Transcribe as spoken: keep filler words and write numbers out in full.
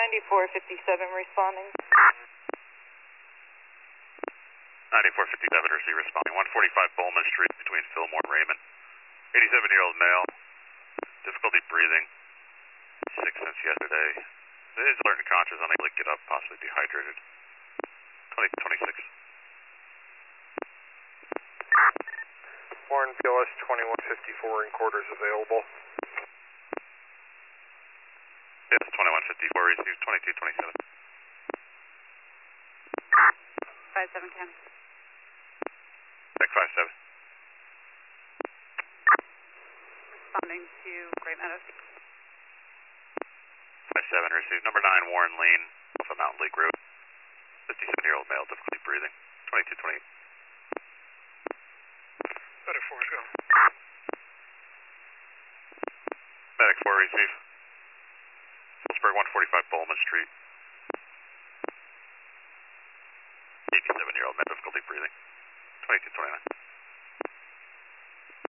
ninety-four fifty-seven responding. ninety-four fifty-seven, receive responding. one forty-five Bowman Street between Fillmore and Raymond. eighty-seven-year-old male, difficulty breathing, sick since yesterday. Is alert and conscious, unable to get up, possibly dehydrated. twenty twenty-six. Warren B L S twenty-one fifty-four in quarters available. Yes, twenty-one fifty-four, receive twenty-two twenty-seven. five seven County. Deck five seven. Responding to Great Meadows. five seven, receive number nine Warren Lane, off of Mountain Lake Road. fifty-seven-year-old male, difficulty breathing. twenty-two twenty-eight. Medic four, go. Medic four, receive. Phillipsburg, one forty-five Bowman Street. eighty-seven-year-old male, difficulty breathing. twenty-two twenty-nine.